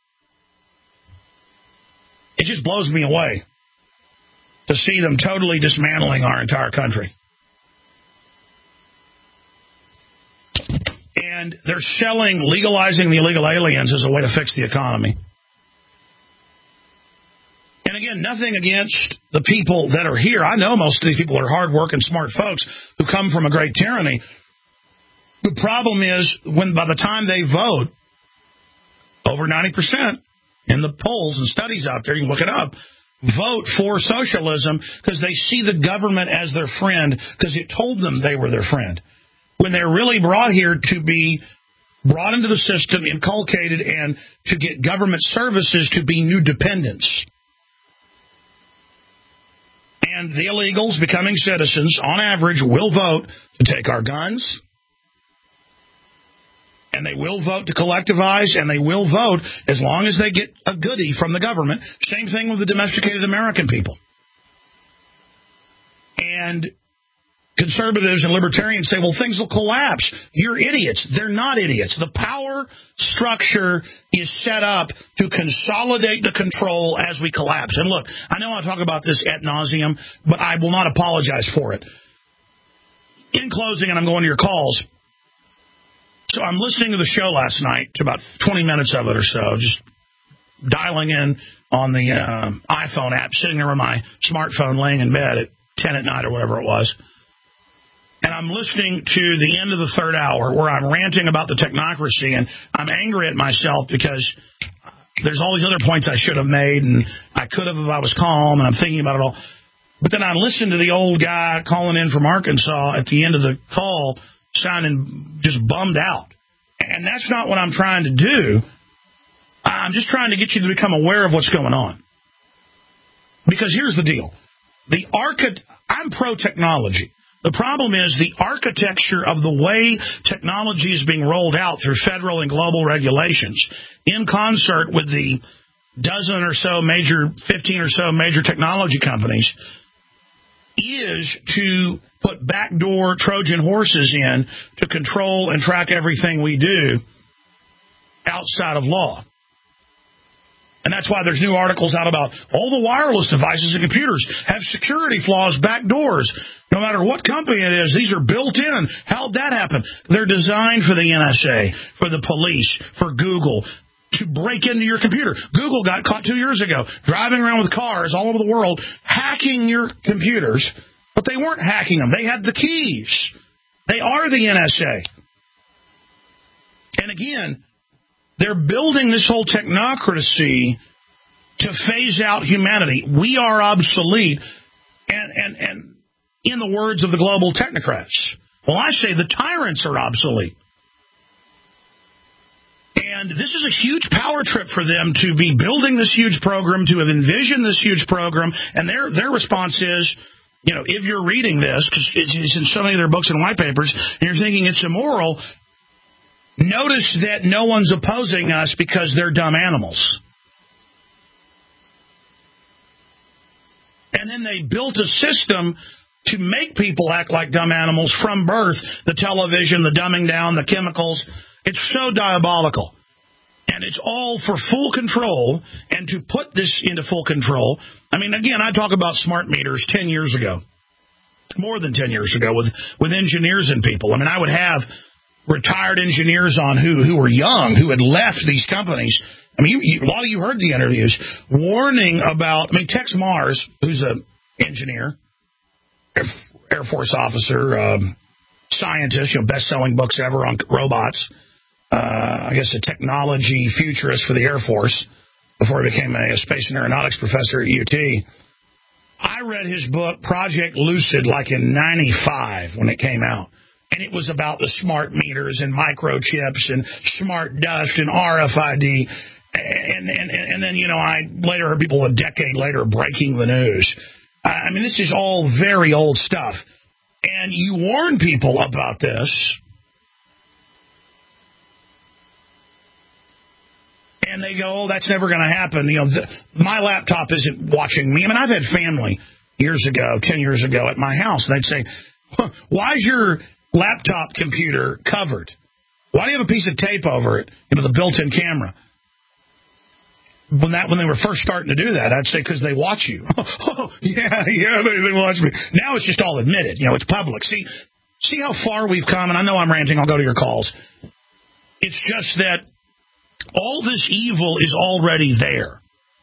it just blows me away to see them totally dismantling our entire country. And they're selling, legalizing the illegal aliens as a way to fix the economy. And again, nothing against the people that are here. I know most of these people are hardworking, smart folks who come from a great tyranny. The problem is when by the time they vote, over ninety percent in the polls and studies out there, you can look it up, vote for socialism because they see the government as their friend because it told them they were their friend. When they're really brought here to be brought into the system, inculcated, and to get government services to be new dependents. And the illegals becoming citizens, on average, will vote to take our guns, and they will vote to collectivize, and they will vote as long as they get a goodie from the government. Same thing with the domesticated American people. And conservatives and libertarians say, well, things will collapse. You're idiots. They're not idiots. The power structure is set up to consolidate the control as we collapse. And look, I know I talk about this ad nauseum, but I will not apologize for it. In closing, and I'm going to your calls, so I'm listening to the show last night, to about twenty minutes of it or so, just dialing in on the uh, iPhone app, sitting there with my smartphone laying in bed at ten at night or whatever it was. And I'm listening to the end of the third hour where I'm ranting about the technocracy, and I'm angry at myself because there's all these other points I should have made, and I could have if I was calm, and I'm thinking about it all. But then I listened to the old guy calling in from Arkansas at the end of the call, sounding just bummed out. And that's not what I'm trying to do. I'm just trying to get you to become aware of what's going on. Because here's the deal. The archi- I'm pro-technology. The problem is the architecture of the way technology is being rolled out through federal and global regulations in concert with the dozen or so major, fifteen or so major technology companies is to put backdoor Trojan horses in to control and track everything we do outside of law. And that's why there's new articles out about all the wireless devices and computers have security flaws, backdoors. No matter what company it is, these are built in. How'd that happen? They're designed for the N S A, for the police, for Google, to break into your computer. Google got caught two years ago driving around with cars all over the world, hacking your computers, but they weren't hacking them. They had the keys. They are the N S A. And again, they're building this whole technocracy to phase out humanity. We are obsolete. And, and, and in the words of the global technocrats, well, I say the tyrants are obsolete. And this is a huge power trip for them to be building this huge program, to have envisioned this huge program. And their their response is, you know, if you're reading this, because it's, it's in so many of their books and white papers, and you're thinking it's immoral, notice that no one's opposing us because they're dumb animals. And then they built a system to make people act like dumb animals from birth. The television, the dumbing down, the chemicals. It's so diabolical. And it's all for full control. And to put this into full control, I mean, again, I talk about smart meters ten years ago. More than ten years ago with, with engineers and people. I mean, I would have retired engineers on who, who were young, who had left these companies. I mean, you, you, a lot of you heard the interviews, warning about, I mean, Tex Mars, who's an engineer, Air, Air Force officer, um, scientist, you know, best-selling books ever on robots, uh, I guess a technology futurist for the Air Force before he became a, a space and aeronautics professor at U T. I read his book, Project Lucid, like in ninety-five when it came out. And it was about the smart meters and microchips and smart dust and R F I D. And, and, and then, you know, I later heard people a decade later breaking the news. I mean, this is all very old stuff. And you warn people about this. And they go, oh, that's never going to happen. You know, the, my laptop isn't watching me. I mean, I've had family years ago, ten years ago at my house. And they'd say, huh, why is your laptop computer covered? Why do you have a piece of tape over it? You know, the built-in camera. When that when they were first starting to do that, I'd say because they watch you. oh, yeah, yeah, they, they watch me. Now it's just all admitted. You know, it's public. See, see how far we've come. And I know I'm ranting. I'll go to your calls. It's just that all this evil is already there.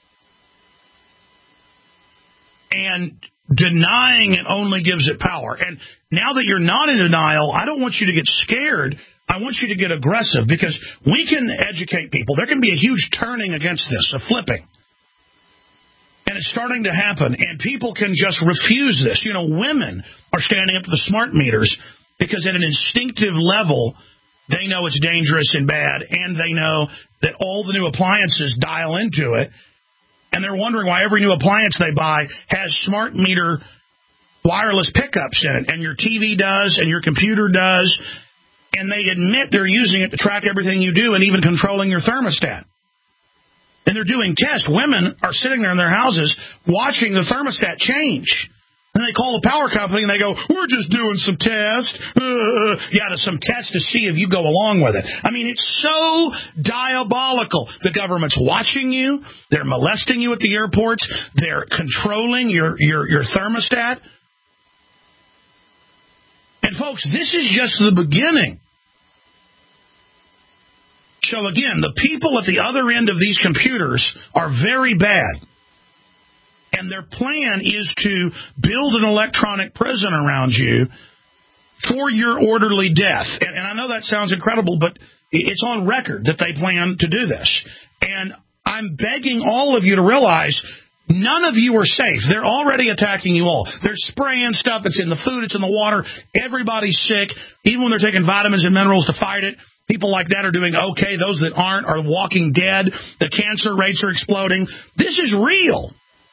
And denying it only gives it power. And now that you're not in denial, I don't want you to get scared. I want you to get aggressive, because we can educate people. There can be a huge turning against this, a flipping. And it's starting to happen. And people can just refuse this. You know, women are standing up to the smart meters because at an instinctive level, they know it's dangerous and bad. And they know that all the new appliances dial into it. And they're wondering why every new appliance they buy has smart meter wireless pickups in it. And your T V does, and your computer does. And they admit they're using it to track everything you do and even controlling your thermostat. And they're doing tests. Women are sitting there in their houses watching the thermostat change. And they call the power company and they go, we're just doing some tests. Uh, yeah, some tests to see if you go along with it. I mean, it's so diabolical. The government's watching you. They're molesting you at the airports. They're controlling your, your, your thermostat. And, folks, this is just the beginning. So, again, the people at the other end of these computers are very bad. And their plan is to build an electronic prison around you for your orderly death. And, and I know that sounds incredible, but it's on record that they plan to do this. And I'm begging all of you to realize none of you are safe. They're already attacking you all. They're spraying stuff. It's in the food. It's in the water. Everybody's sick. Even when they're taking vitamins and minerals to fight it, people like that are doing okay. Those that aren't are walking dead. The cancer rates are exploding. This is real.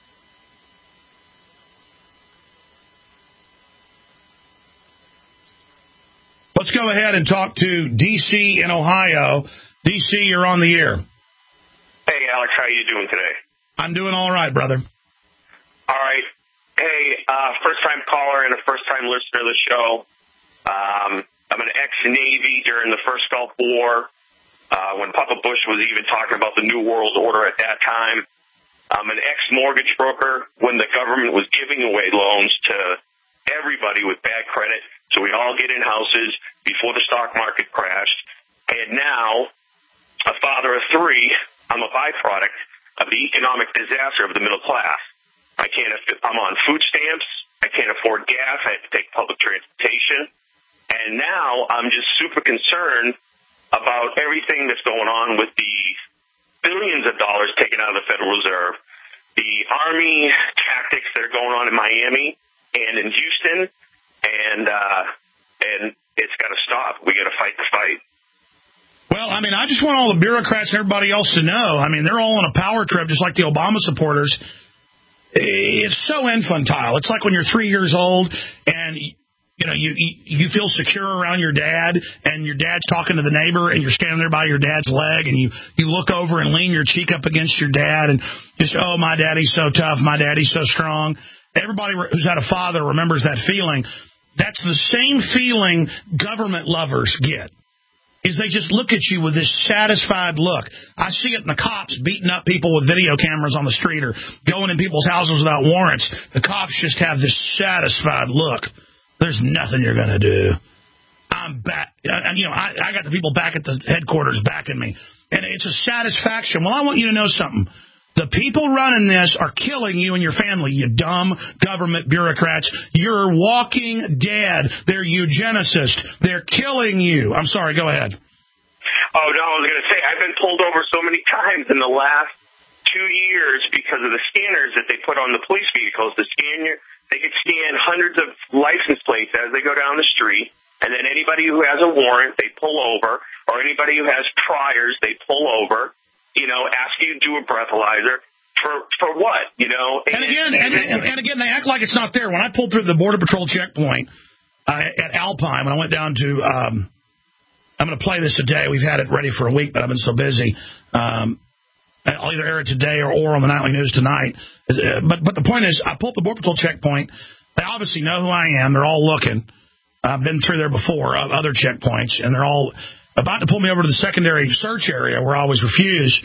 Let's go ahead and talk to D C in Ohio. D C, you're on the air. Hey, Alex, how are you doing today? I'm doing all right, brother. All right. Hey, uh, first-time caller and a first-time listener of the show. Um, I'm an ex-Navy during the first Gulf War, uh, when Papa Bush was even talking about the New World Order at that time. I'm an ex-mortgage broker when the government was giving away loans to everybody with bad credit, so we all get in houses before the stock market crashed. And now, a father of three, I'm a byproduct of the economic disaster of the middle class. I can't. I'm on food stamps. I can't afford gas. I have to take public transportation. And now I'm just super concerned about everything that's going on with the billions of dollars taken out of the Federal Reserve, the Army tactics that are going on in Miami and in Houston, and uh, and it's got to stop. We got to fight the fight. Well, I mean, I just want all the bureaucrats and everybody else to know. I mean, they're all on a power trip, just like the Obama supporters. It's so infantile. It's like when you're three years old and, you know, you you feel secure around your dad, and your dad's talking to the neighbor, and you're standing there by your dad's leg, and you, you look over and lean your cheek up against your dad, and just, oh, my daddy's so tough, my daddy's so strong. Everybody who's had a father remembers that feeling. That's the same feeling government lovers get. Is they just look at you with this satisfied look. I see it in the cops beating up people with video cameras on the street or going in people's houses without warrants. The cops just have this satisfied look. There's nothing you're going to do. I'm back. And, you know, I, I got the people back at the headquarters backing me. And it's a satisfaction. Well, I want you to know something. The people running this are killing you and your family, you dumb government bureaucrats. You're walking dead. They're eugenicists. They're killing you. I'm sorry, go ahead. Oh, no, I was going to say, I've been pulled over so many times in the last two years because of the scanners that they put on the police vehicles. The scanner, they could scan hundreds of license plates as they go down the street, and then anybody who has a warrant, they pull over, or anybody who has priors, they pull over. You know, ask you to do a breathalyzer for for what? You know, and, and again, and, and, and again, they act like it's not there. When I pulled through the Border Patrol checkpoint uh, at Alpine, when I went down to, um, I'm going to play this today. We've had it ready for a week, but I've been so busy. Um, I'll either air it today or, or on the nightly news tonight. Uh, but but the point is, I pulled the Border Patrol checkpoint. They obviously know who I am. They're all looking. I've been through there before, uh, other checkpoints, and they're all about to pull me over to the secondary search area where I always refuse.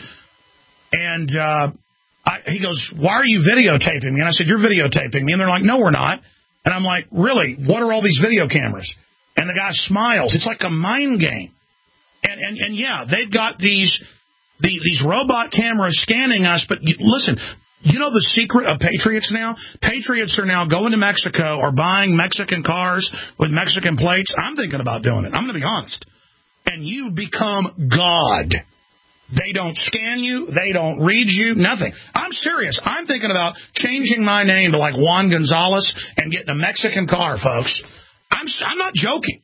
And uh, I, he goes, why are you videotaping me? And I said, you're videotaping me. And they're like, no, we're not. And I'm like, really? What are all these video cameras? And the guy smiles. It's like a mind game. And, and, and yeah, they've got these the, these robot cameras scanning us. But you, listen, you know the secret of Patriots now? Patriots are now going to Mexico or buying Mexican cars with Mexican plates. I'm thinking about doing it. I'm going to be honest. And you become God. They don't scan you. They don't read you. Nothing. I'm serious. I'm thinking about changing my name to like Juan Gonzalez and getting a Mexican car, folks. I'm I'm not joking.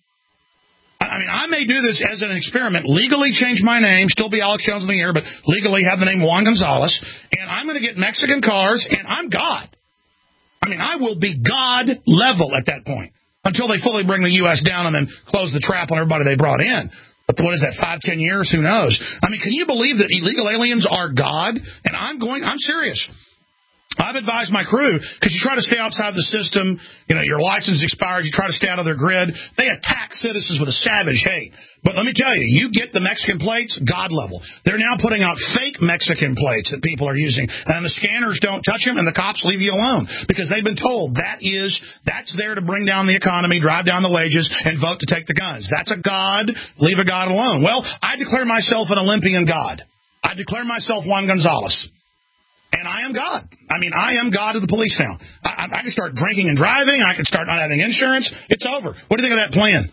I mean, I may do this as an experiment, legally change my name, still be Alex Jones in the air, but legally have the name Juan Gonzalez, and I'm going to get Mexican cars, and I'm God. I mean, I will be God level at that point until they fully bring the U S down and then close the trap on everybody they brought in. But what is that, five, ten years? Who knows? I mean, can you believe that illegal aliens are God? And I'm going, I'm serious. I've advised my crew, because you try to stay outside the system, you know, your license expired, you try to stay out of their grid. They attack citizens with a savage hate. But let me tell you, you get the Mexican plates, God level. They're now putting out fake Mexican plates that people are using, and the scanners don't touch them, and the cops leave you alone, because they've been told that is, that's there to bring down the economy, drive down the wages, and vote to take the guns. That's a God, leave a God alone. Well, I declare myself an Olympian God. I declare myself Juan Gonzalez. And I am God. I mean, I am God of the police now. I, I can start drinking and driving. I can start not having insurance. It's over. What do you think of that plan?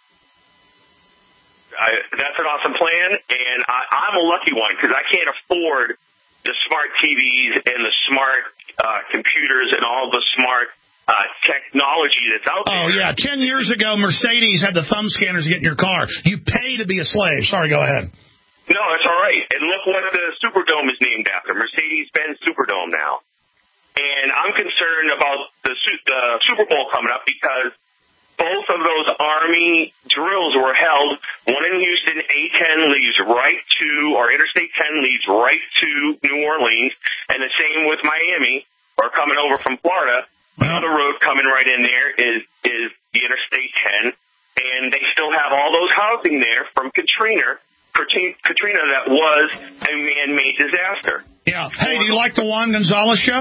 I, that's an awesome plan, and I, I'm a lucky one because I can't afford the smart T Vs and the smart uh, computers and all the smart uh, technology that's out there. Oh, yeah. Ten years ago, Mercedes had the thumb scanners to get in your car. You pay to be a slave. Sorry, go ahead. No, it's all right. And look what the Superdome is named after, Mercedes-Benz Superdome now. And I'm concerned about the, the Super Bowl coming up because both of those Army drills were held. One in Houston, A ten leads right to, or Interstate ten leads right to New Orleans, and the same with Miami, or coming over from Florida. Another road coming right in there is, is the Interstate ten, and they still have all those housing there from Katrina. Katrina, that was a man-made disaster. Yeah. Hey, do you like the Juan Gonzalez show?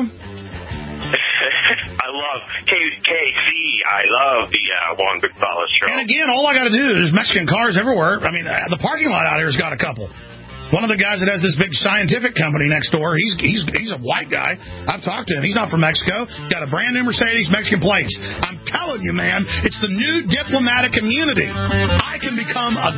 I love K C. I love the uh, Juan Gonzalez show. And again, all I got to do is Mexican cars everywhere. I mean, the parking lot out here has got a couple. One of the guys that has this big scientific company next door, he's he's he's a white guy. I've talked to him. He's not from Mexico. Got a brand new Mercedes, Mexican plates. I'm telling you, man, it's the new diplomatic community. I can become a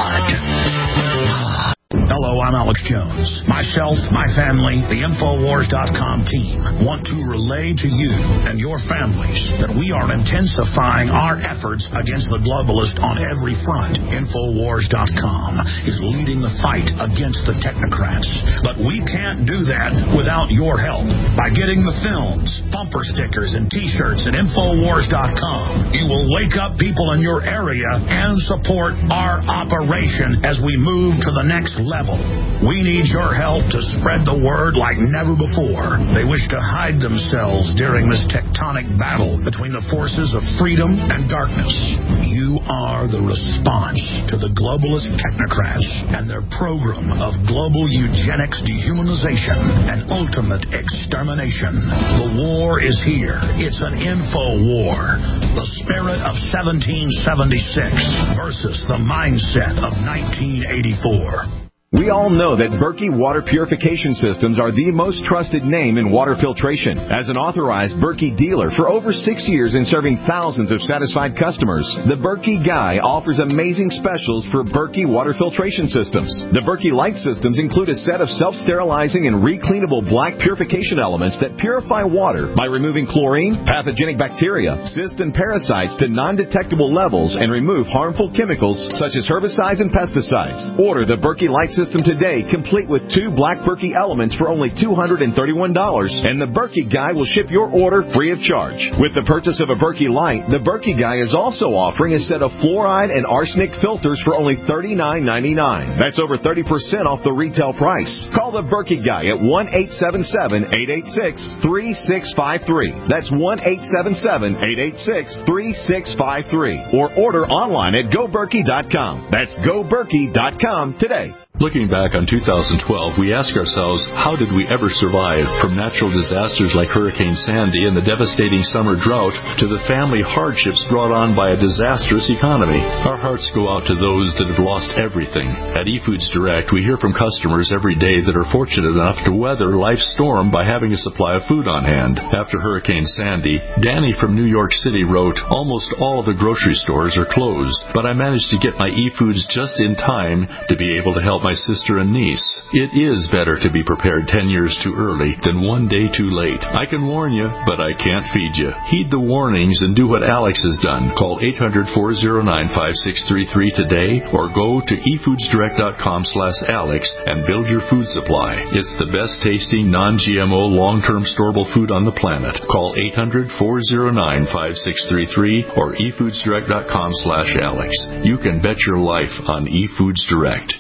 god. Hello, I'm Alex Jones. Myself, my family, the Infowars dot com team want to relay to you and your families that we are intensifying our efforts against the globalists on every front. Infowars dot com is leading the fight against the technocrats. But we can't do that without your help. By getting the films, bumper stickers, and T-shirts at Infowars dot com, you will wake up people in your area and support our operation as we move to the next level. We need your help to spread the word like never before. They wish to hide themselves during this tectonic battle between the forces of freedom and darkness. You are the response to the globalist technocrats and their program of global eugenics, dehumanization, and ultimate extermination. The war is here. It's an info war. The spirit of seventeen seventy-six versus the mindset of nineteen eighty-four. We all know that Berkey Water Purification Systems are the most trusted name in water filtration. As an authorized Berkey dealer for over six years and serving thousands of satisfied customers, the Berkey Guy offers amazing specials for Berkey Water Filtration Systems. The Berkey Light Systems include a set of self-sterilizing and recleanable black purification elements that purify water by removing chlorine, pathogenic bacteria, cysts, and parasites to non-detectable levels and remove harmful chemicals such as herbicides and pesticides. Order the Berkey Light Systems System today, complete with two black Berkey elements for only two hundred thirty-one dollars, and the Berkey Guy will ship your order free of charge. With the purchase of a Berkey Light, the Berkey Guy is also offering a set of fluoride and arsenic filters for only thirty-nine ninety-nine. That's over thirty percent off the retail price. Call the Berkey Guy at one eight seven seven, eight eight six, three six five three. That's one eight seven seven, eight eight six, three six five three. Or order online at go berkey dot com. That's go berkey dot com today. Looking back on two thousand twelve, we ask ourselves, how did we ever survive? From natural disasters like Hurricane Sandy and the devastating summer drought to the family hardships brought on by a disastrous economy. Our hearts go out to those that have lost everything. At eFoods Direct, we hear from customers every day that are fortunate enough to weather life's storm by having a supply of food on hand. After Hurricane Sandy, Danny from New York City wrote, almost all of the grocery stores are closed, but I managed to get my eFoods just in time to be able to help my sister and niece. It is better to be prepared ten years too early than one day too late. I can warn you, but I can't feed you. Heed the warnings and do what Alex has done. Call eight hundred, four oh nine, five six three three today or go to e foods direct dot com slash alex and build your food supply. It's the best tasting, non-G M O, long-term storable food on the planet. Call eight hundred, four oh nine, five six three three or e foods direct dot com slash alex. You can bet your life on eFoods Direct.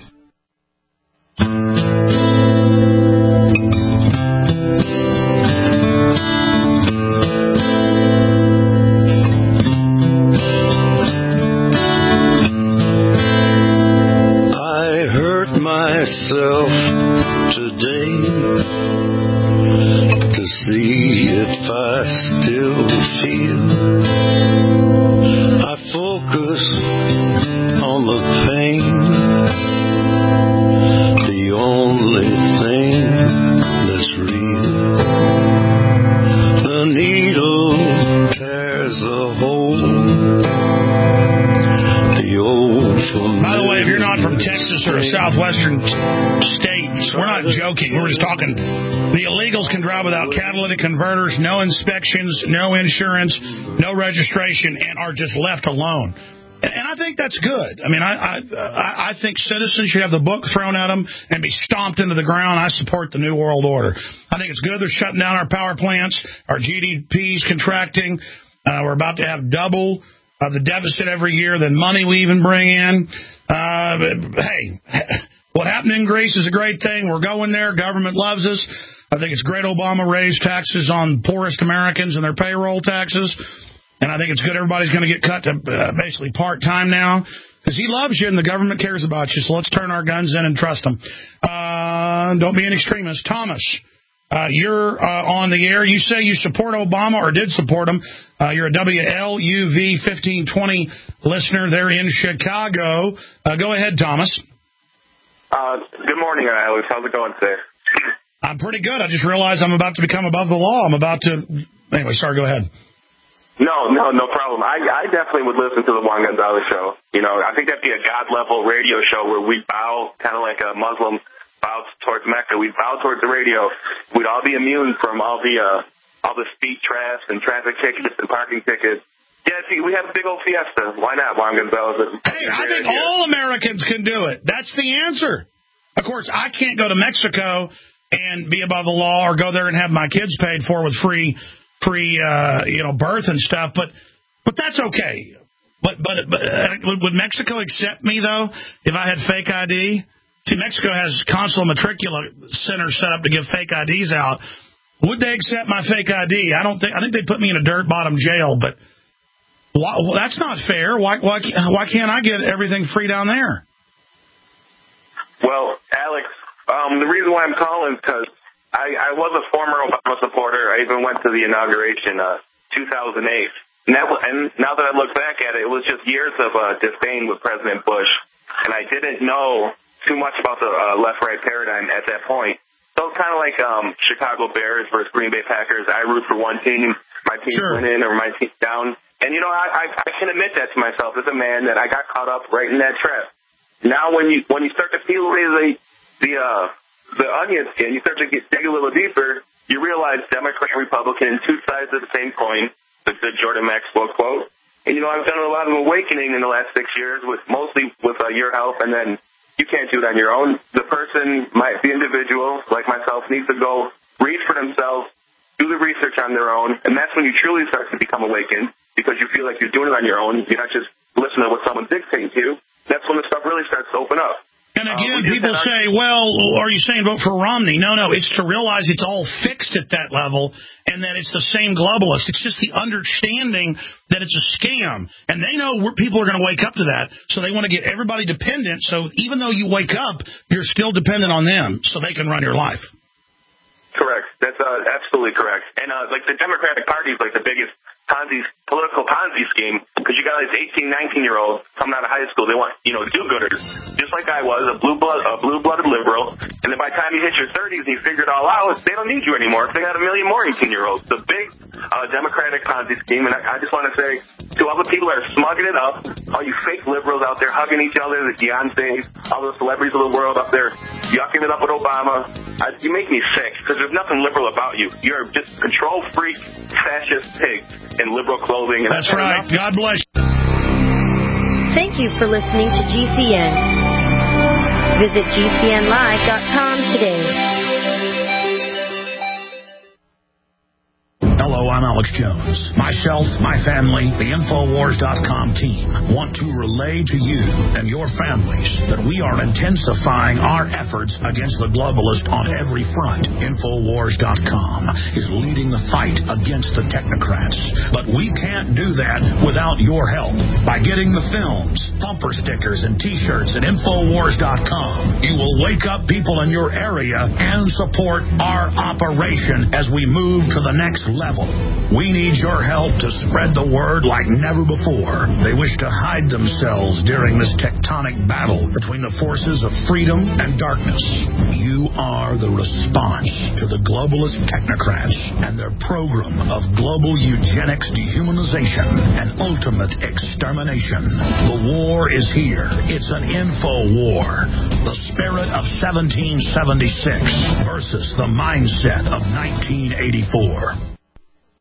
myself today to see if I still feel. I focus on the pain, the only thing that's real. The needle tears a hole. By the way, if you're not from Texas or a southwestern state, we're not joking. We're just talking. The illegals can drive without catalytic converters, no inspections, no insurance, no registration, and are just left alone. And I think that's good. I mean, I, I I think citizens should have the book thrown at them and be stomped into the ground. I support the New World Order. I think it's good they're shutting down our power plants. Our G D P's contracting. Uh, we're about to have double of the deficit every year than money we even bring in. Uh, hey, what happened in Greece is a great thing. We're going there. Government loves us. I think it's great Obama raised taxes on poorest Americans and their payroll taxes. And I think it's good everybody's going to get cut to uh, basically part-time now because he loves you and the government cares about you. So let's turn our guns in and trust them. Uh, don't be an extremist. Thomas, uh, you're uh, on the air. You say you support Obama or did support him. Uh, you're a W L U V fifteen twenty listener there in Chicago. Uh, go ahead, Thomas. Uh, good morning, Alex. How's it going today? I'm pretty good. I just realized I'm about to become above the law. I'm about to... Anyway, sorry, go ahead. No, no, no problem. I, I definitely would listen to the Juan Gonzalez show. You know, I think that'd be a God-level radio show where we bow, kind of like a Muslim bows towards Mecca. We bow towards the radio. We'd all be immune from all the uh, all the speed traps and traffic tickets and parking tickets. Yeah, see, we have a big old fiesta. Why not, Juan Gonzalez? Hey, I think all Americans can do it. That's the answer. Of course, I can't go to Mexico and be above the law or go there and have my kids paid for with free free, uh, you know, birth and stuff, but but that's okay. But but, but uh, would Mexico accept me though if I had fake I D? See, Mexico has consular matricula centers set up to give fake I Ds out. Would they accept my fake I D? I don't think. I think they'd put me in a dirt bottom jail. But why, well, that's not fair. Why why why can't I get everything free down there? Well, Alex, um, the reason why I'm calling is because I, I was a former Obama supporter. I even went to the inauguration, uh, two thousand eight. And, that, and now that I look back at it, it was just years of uh, disdain with President Bush. And I didn't know too much about the uh, left-right paradigm at that point. So it's kind of like um, Chicago Bears versus Green Bay Packers. I root for one team. My team's sure. winning or my team's down. And, you know, I, I, I can admit that to myself as a man that I got caught up right in that trap. Now when you when you start to peel away the, the uh, the onion skin, you start to get dig a little deeper, you realize Democrat and Republican, two sides of the same coin, the, the Jordan Maxwell quote. And, you know, I've done a lot of awakening in the last six years, with mostly with uh, your help, and then you can't do it on your own. The person, might, the individual, like myself, needs to go read for themselves, do the research on their own, and that's when you truly start to become awakened, because you feel like you're doing it on your own. You're not just listening to what someone's dictating to you. That's when the stuff really starts to open up. And again, uh, we people say, well, are you saying vote for Romney? No, no, it's to realize it's all fixed at that level and that it's the same globalist. It's just the understanding that it's a scam. And they know people are going to wake up to that, so they want to get everybody dependent. So even though you wake up, you're still dependent on them so they can run your life. Correct. That's uh, absolutely correct. And uh, like the Democratic Party is like the biggest Ponzi, political Ponzi scheme, because you got these eighteen, nineteen-year-olds coming out of high school. They want, you know, do-gooders, just like I was, a blue blood, a blue-blooded liberal. And then by the time you hit your thirties and you figure it all out, they don't need you anymore. They got a million more eighteen-year-olds. It's a big uh, Democratic Ponzi scheme. And I, I just want to say to all the people that are smugging it up, all you fake liberals out there hugging each other, the Beyoncés, all the celebrities of the world up there yucking it up with Obama, I, you make me sick, because there's nothing liberal about you. You're just control freak, fascist pig in liberal clothing. And that's right. Enough. God bless you. Thank you for listening to G C N. Visit G C N live dot com today. Hello, I'm Alex Alex Jones. Myself, my family, the Infowars dot com team want to relay to you and your families that we are intensifying our efforts against the globalists on every front. Infowars dot com is leading the fight against the technocrats. But we can't do that without your help. By getting the films, bumper stickers, and T-shirts at Infowars dot com, you will wake up people in your area and support our operation as we move to the next level. We need your help to spread the word like never before. They wish to hide themselves during this tectonic battle between the forces of freedom and darkness. You are the response to the globalist technocrats and their program of global eugenics, dehumanization, and ultimate extermination. The war is here. It's an info war. The spirit of seventeen seventy-six versus the mindset of nineteen eighty-four.